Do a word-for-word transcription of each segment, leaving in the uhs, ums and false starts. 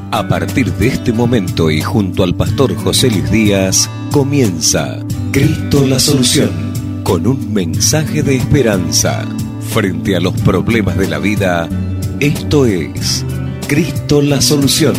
A partir de este momento y junto al pastor José Luis Díaz, comienza Cristo la Solución, con un mensaje de esperanza. Frente a los problemas de la vida, esto es Cristo la Solución.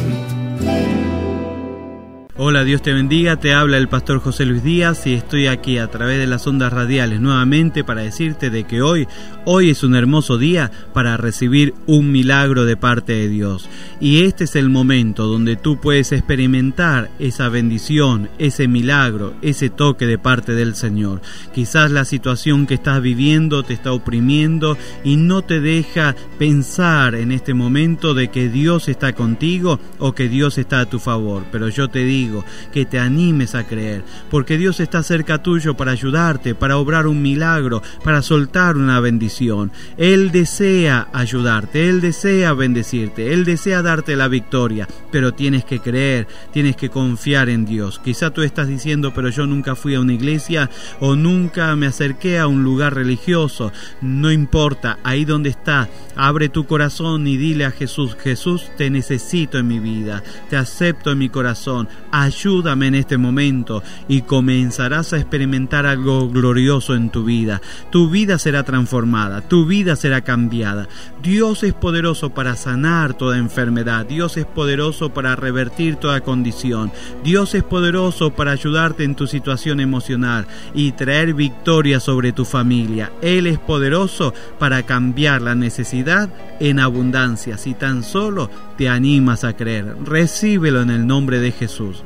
Hola, Dios te bendiga, te habla el pastor José Luis Díaz y estoy aquí a través de las ondas radiales nuevamente para decirte de que hoy, hoy es un hermoso día para recibir un milagro de parte de Dios. Y este es el momento donde tú puedes experimentar esa bendición, ese milagro, ese toque de parte del Señor. Quizás la situación que estás viviendo te está oprimiendo y no te deja pensar en este momento de que Dios está contigo o que Dios está a tu favor. Pero yo te digo que te animes a creer, porque Dios está cerca tuyo para ayudarte, para obrar un milagro, para soltar una bendición. Él desea ayudarte, Él desea bendecirte, Él desea darte la victoria, pero tienes que creer, tienes que confiar en Dios. Quizá tú estás diciendo, pero yo nunca fui a una iglesia o nunca me acerqué a un lugar religioso. No importa, ahí donde estás, abre tu corazón y dile a Jesús: Jesús, te necesito en mi vida, te acepto en mi corazón, ayúdame en este momento, y comenzarás a experimentar algo glorioso en tu vida. Tu vida será transformada, tu vida será cambiada. Dios es poderoso para sanar toda enfermedad, Dios es poderoso para revertir toda condición, Dios es poderoso para ayudarte en tu situación emocional y traer victoria sobre tu familia. Él es poderoso para cambiar la necesidad en abundancia, si tan solo te animas a creer. Recíbelo en el nombre de Jesús.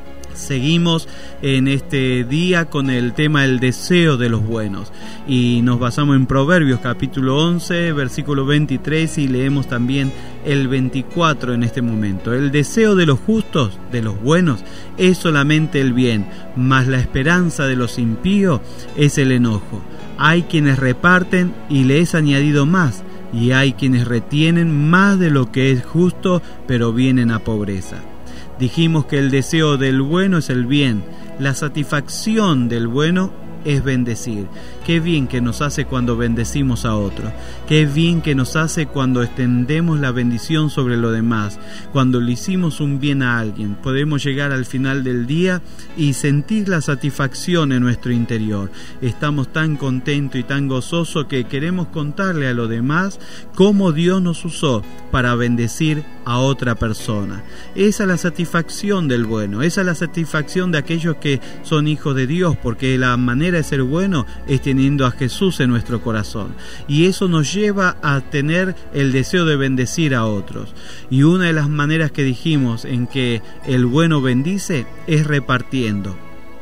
Seguimos en este día con el tema del deseo de los buenos y nos basamos en Proverbios capítulo once, versículo veintitrés, y leemos también el veinticuatro en este momento. El deseo de los justos, de los buenos, es solamente el bien, mas la esperanza de los impíos es el enojo. Hay quienes reparten y le es añadido más, y hay quienes retienen más de lo que es justo, pero vienen a pobreza. Dijimos que el deseo del bueno es el bien, la satisfacción del bueno es bendecir. Qué bien que nos hace cuando bendecimos a otros. Qué bien que nos hace cuando extendemos la bendición sobre lo demás. Cuando le hicimos un bien a alguien, podemos llegar al final del día y sentir la satisfacción en nuestro interior. Estamos tan contentos y tan gozosos que queremos contarle a los demás cómo Dios nos usó para bendecir a otra persona. Esa es la satisfacción del bueno, esa es la satisfacción de aquellos que son hijos de Dios, porque la manera de ser bueno es teniendo a Jesús en nuestro corazón, y eso nos lleva a tener el deseo de bendecir a otros. Y una de las maneras que dijimos en que el bueno bendice es repartiendo,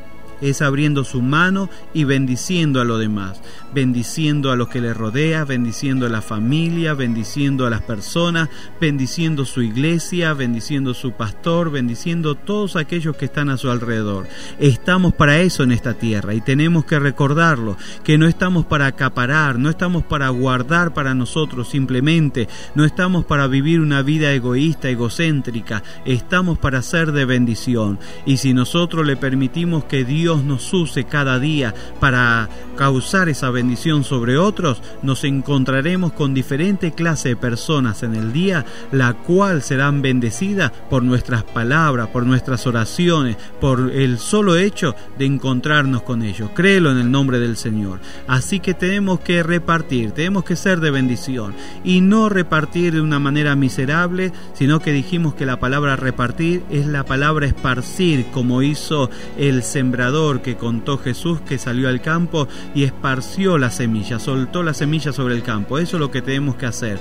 es abriendo su mano y bendiciendo a los demás, bendiciendo a los que le rodea, bendiciendo a la familia, bendiciendo a las personas, bendiciendo su iglesia, bendiciendo su pastor, bendiciendo todos aquellos que están a su alrededor. Estamos para eso en esta tierra y tenemos que recordarlo, que no estamos para acaparar, no estamos para guardar para nosotros simplemente, no estamos para vivir una vida egoísta, egocéntrica, estamos para ser de bendición. Y si nosotros le permitimos que Dios nos use cada día para causar esa bendición sobre otros, nos encontraremos con diferentes clases de personas en el día, la cual serán bendecidas por nuestras palabras, por nuestras oraciones, por el solo hecho de encontrarnos con ellos. Créelo en el nombre del Señor. Así que tenemos que repartir, tenemos que ser de bendición y no repartir de una manera miserable, sino que dijimos que la palabra repartir es la palabra esparcir, como hizo el sembrador que contó Jesús, que salió al campo y esparció la semilla, soltó la semilla sobre el campo. Eso es lo que tenemos que hacer,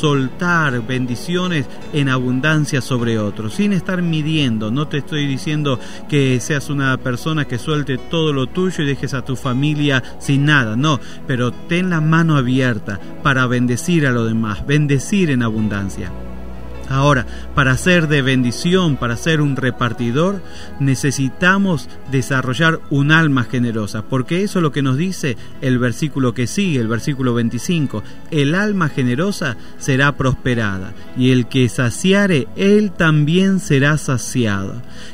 soltar bendiciones en abundancia sobre otros, sin estar midiendo. No te estoy diciendo que seas una persona que suelte todo lo tuyo y dejes a tu familia sin nada, no, pero ten la mano abierta para bendecir a los demás, bendecir en abundancia. Ahora, para ser de bendición, para ser un repartidor, necesitamos desarrollar un alma generosa, porque eso es lo que nos dice el versículo que sigue, el versículo veinticinco. El alma generosa será prosperada, y el que saciare, él también será saciado.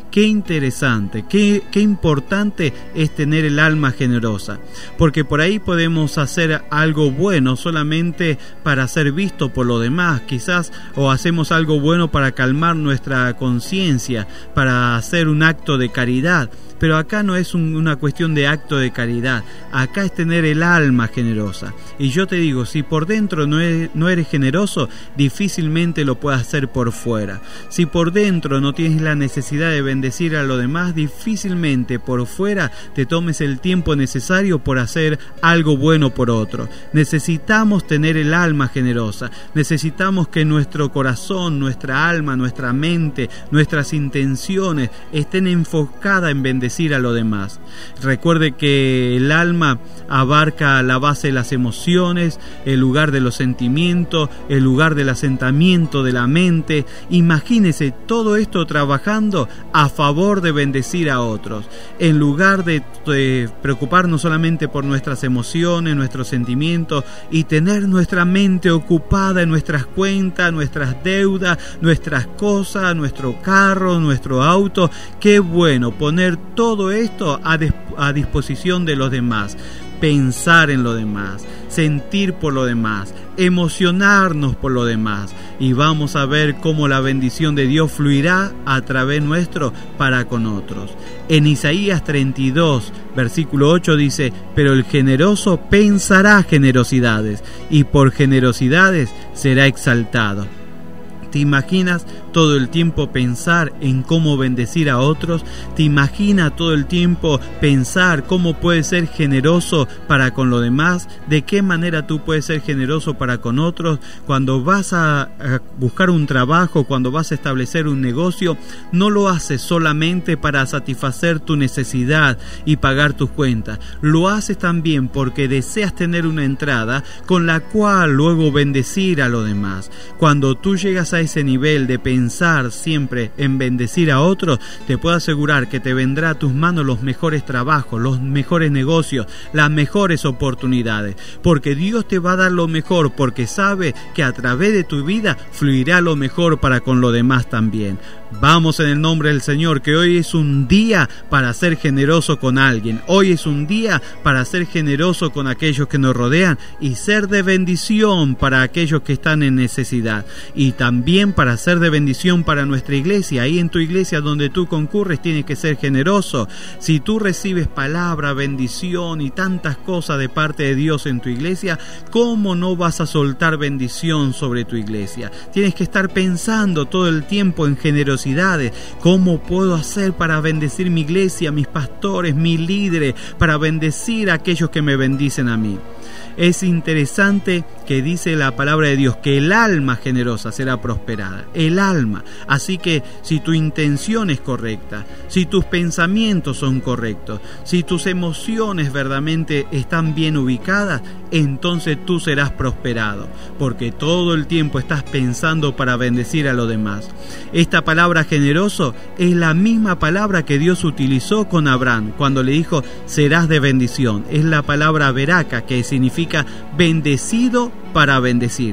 Qué interesante, qué, qué importante es tener el alma generosa, porque por ahí podemos hacer algo bueno solamente para ser visto por los demás, quizás, o hacemos algo bueno para calmar nuestra conciencia, para hacer un acto de caridad. Pero acá no es un, una cuestión de acto de caridad, acá es tener el alma generosa. Y yo te digo, si por dentro no eres, no eres generoso, difícilmente lo puedas hacer por fuera. Si por dentro no tienes la necesidad de bendecir a los demás, difícilmente por fuera te tomes el tiempo necesario por hacer algo bueno por otro. Necesitamos tener el alma generosa, necesitamos que nuestro corazón, nuestra alma, nuestra mente, nuestras intenciones estén enfocadas en bendecir a lo demás. Recuerde que el alma abarca la base de las emociones, el lugar de los sentimientos, el lugar del asentamiento de la mente. Imagínese todo esto trabajando a favor de bendecir a otros, en lugar de, de preocuparnos solamente por nuestras emociones, nuestros sentimientos, y tener nuestra mente ocupada en nuestras cuentas, nuestras deudas, nuestras cosas, nuestro carro, nuestro auto. Qué bueno poner todo esto a, a disposición de los demás, pensar en lo demás, sentir por lo demás, emocionarnos por lo demás, y vamos a ver cómo la bendición de Dios fluirá a través nuestro para con otros. En Isaías treinta y dos, versículo ocho dice: pero el generoso pensará generosidades, y por generosidades será exaltado. ¿Te imaginas todo el tiempo pensar en cómo bendecir a otros? ¿Te imaginas todo el tiempo pensar cómo puedes ser generoso para con los demás? ¿De qué manera tú puedes ser generoso para con otros? Cuando vas a, a buscar un trabajo, cuando vas a establecer un negocio, no lo haces solamente para satisfacer tu necesidad y pagar tus cuentas. Lo haces también porque deseas tener una entrada con la cual luego bendecir a los demás. Cuando tú llegas a ese nivel de pensar siempre en bendecir a otros, te puedo asegurar que te vendrá a tus manos los mejores trabajos, los mejores negocios, las mejores oportunidades, porque Dios te va a dar lo mejor, porque sabe que a través de tu vida fluirá lo mejor para con los demás también. Vamos en el nombre del Señor, que hoy es un día para ser generoso con alguien. Hoy es un día para ser generoso con aquellos que nos rodean y ser de bendición para aquellos que están en necesidad. Y también para ser de bendición para nuestra iglesia. Ahí en tu iglesia donde tú concurres tienes que ser generoso. Si tú recibes palabra, bendición y tantas cosas de parte de Dios en tu iglesia, ¿cómo no vas a soltar bendición sobre tu iglesia? Tienes que estar pensando todo el tiempo en generosidad. ¿Cómo puedo hacer para bendecir mi iglesia, mis pastores, mis líderes, para bendecir a aquellos que me bendicen a mí? Es interesante que dice la palabra de Dios que el alma generosa será prosperada, el alma. Así que si tu intención es correcta, si tus pensamientos son correctos, si tus emociones verdaderamente están bien ubicadas, entonces tú serás prosperado, porque todo el tiempo estás pensando para bendecir a los demás. Esta palabra generoso es la misma palabra que Dios utilizó con Abraham cuando le dijo serás de bendición. Es la palabra veraca, que significa bendecido para bendecir.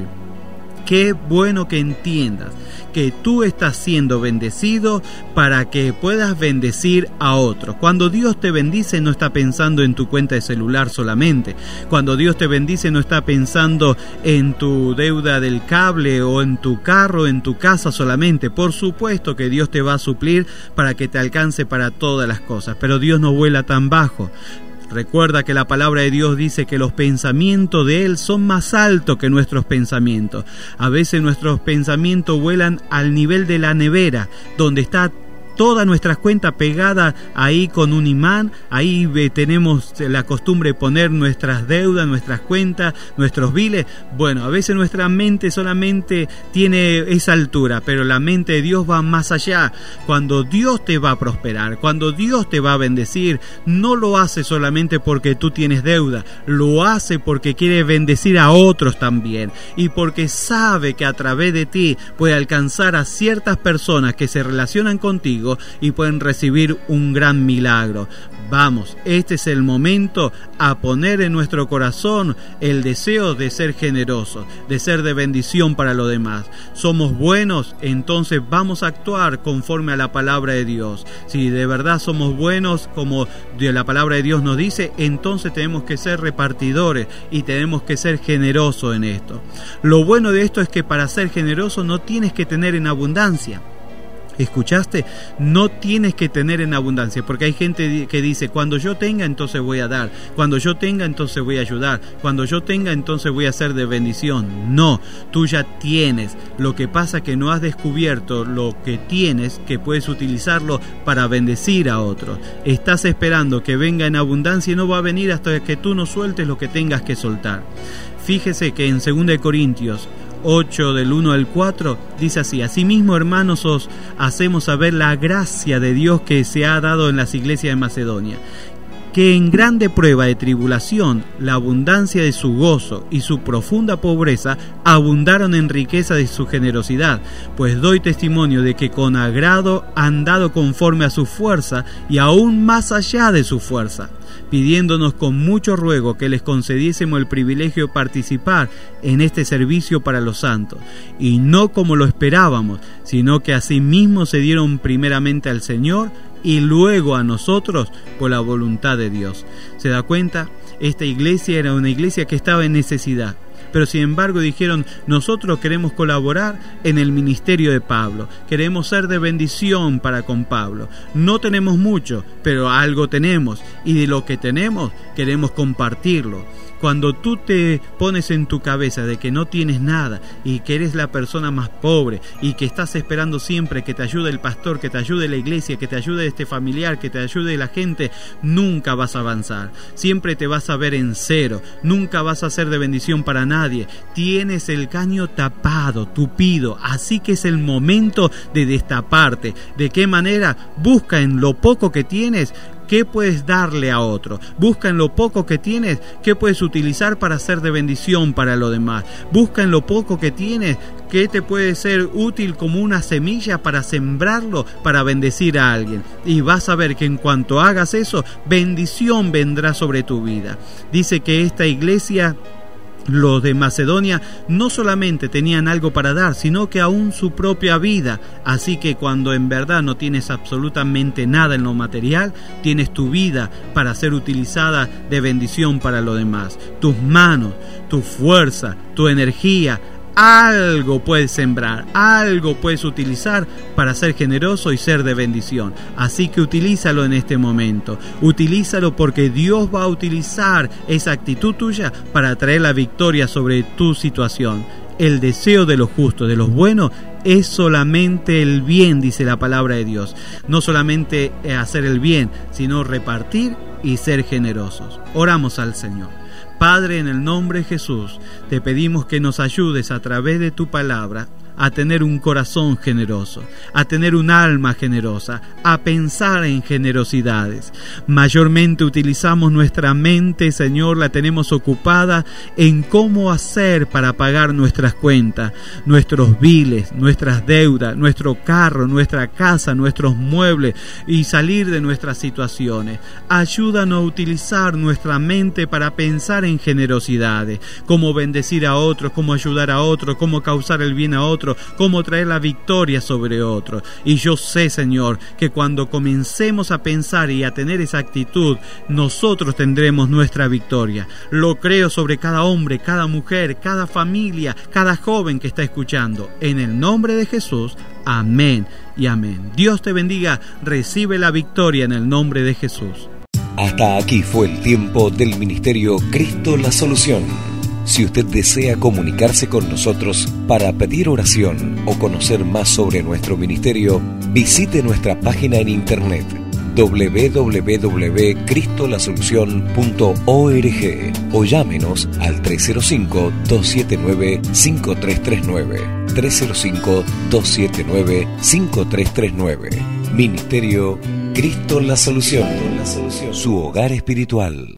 Qué bueno que entiendas que tú estás siendo bendecido para que puedas bendecir a otros. Cuando Dios te bendice, no está pensando en tu cuenta de celular solamente. Cuando Dios te bendice, no está pensando en tu deuda del cable o en tu carro, en tu casa solamente. Por supuesto que Dios te va a suplir para que te alcance para todas las cosas, pero Dios no vuela tan bajo. Recuerda que la palabra de Dios dice que los pensamientos de Él son más altos que nuestros pensamientos. A veces nuestros pensamientos vuelan al nivel de la nevera, donde está todas nuestras cuentas pegadas ahí con un imán. Ahí eh, tenemos la costumbre de poner nuestras deudas, nuestras cuentas, nuestros biles. Bueno, a veces nuestra mente solamente tiene esa altura, pero la mente de Dios va más allá. Cuando Dios te va a prosperar, cuando Dios te va a bendecir, no lo hace solamente porque tú tienes deuda, lo hace porque quiere bendecir a otros también, y porque sabe que a través de ti puede alcanzar a ciertas personas que se relacionan contigo algo y pueden recibir un gran milagro. Vamos, este es el momento a poner en nuestro corazón el deseo de ser generosos, de ser de bendición para los demás. Somos buenos, entonces vamos a actuar conforme a la palabra de Dios. Si de verdad somos buenos, como la palabra de Dios nos dice, entonces tenemos que ser repartidores y tenemos que ser generosos en esto. Lo bueno de esto es que para ser generoso no tienes que tener en abundancia. ¿Escuchaste? No tienes que tener en abundancia, porque hay gente que dice, cuando yo tenga, entonces voy a dar, cuando yo tenga, entonces voy a ayudar, cuando yo tenga, entonces voy a ser de bendición. No, tú ya tienes. Lo que pasa es que no has descubierto lo que tienes, que puedes utilizarlo para bendecir a otros. Estás esperando que venga en abundancia y no va a venir hasta que tú no sueltes lo que tengas que soltar. Fíjese que en segunda de Corintios ocho del uno al cuatro dice así: asimismo, hermanos, os hacemos saber la gracia de Dios que se ha dado en las iglesias de Macedonia, que en grande prueba de tribulación la abundancia de su gozo y su profunda pobreza abundaron en riqueza de su generosidad, pues doy testimonio de que con agrado han dado conforme a su fuerza y aún más allá de su fuerza, pidiéndonos con mucho ruego que les concediésemos el privilegio de participar en este servicio para los santos, y no como lo esperábamos, sino que asimismo se dieron primeramente al Señor y luego a nosotros por la voluntad de Dios. ¿Se da cuenta? Esta iglesia era una iglesia que estaba en necesidad, pero sin embargo dijeron: nosotros queremos colaborar en el ministerio de Pablo, queremos ser de bendición para con Pablo. No tenemos mucho, pero algo tenemos, y de lo que tenemos queremos compartirlo. Cuando tú te pones en tu cabeza de que no tienes nada y que eres la persona más pobre y que estás esperando siempre que te ayude el pastor, que te ayude la iglesia, que te ayude este familiar, que te ayude la gente, nunca vas a avanzar. Siempre te vas a ver en cero, nunca vas a ser de bendición para nadie. Tienes el caño tapado, tupido, así que es el momento de destaparte. ¿De qué manera? Busca en lo poco que tienes ¿qué puedes darle a otro? Busca en lo poco que tienes, ¿qué puedes utilizar para ser de bendición para los demás? Busca en lo poco que tienes, ¿qué te puede ser útil como una semilla para sembrarlo, para bendecir a alguien? Y vas a ver que en cuanto hagas eso, bendición vendrá sobre tu vida. Dice que esta iglesia, los de Macedonia, no solamente tenían algo para dar, sino que aún su propia vida. Así que cuando en verdad no tienes absolutamente nada en lo material, tienes tu vida para ser utilizada de bendición para los demás. Tus manos, tu fuerza, tu energía, algo puedes sembrar, algo puedes utilizar para ser generoso y ser de bendición. Así que utilízalo en este momento, utilízalo porque Dios va a utilizar esa actitud tuya para traer la victoria sobre tu situación. El deseo de los justos, de los buenos, es solamente el bien, dice la palabra de Dios. No solamente hacer el bien, sino repartir y ser generosos. Oramos al Señor. Padre, en el nombre de Jesús, te pedimos que nos ayudes a través de tu palabra a tener un corazón generoso, a tener un alma generosa, a pensar en generosidades. Mayormente utilizamos nuestra mente, Señor, la tenemos ocupada en cómo hacer para pagar nuestras cuentas, nuestros biles, nuestras deudas, nuestro carro, nuestra casa, nuestros muebles y salir de nuestras situaciones. Ayúdanos a utilizar nuestra mente para pensar en generosidades, cómo bendecir a otros, cómo ayudar a otros, cómo causar el bien a otros, cómo traer la victoria sobre otros. Y yo sé, Señor, que cuando comencemos a pensar y a tener esa actitud, nosotros tendremos nuestra victoria. Lo creo sobre cada hombre, cada mujer, cada familia, cada joven que está escuchando. En el nombre de Jesús, amén y amén. Dios te bendiga, recibe la victoria en el nombre de Jesús. Hasta aquí fue el tiempo del Ministerio Cristo la Solución. Si usted desea comunicarse con nosotros para pedir oración o conocer más sobre nuestro ministerio, visite nuestra página en internet doble u doble u doble u punto cristo la solución punto org o llámenos al tres cero cinco, dos siete nueve, cinco tres tres nueve, tres cero cinco, dos siete nueve, cinco tres tres nueve. Ministerio Cristo la Solución, su hogar espiritual.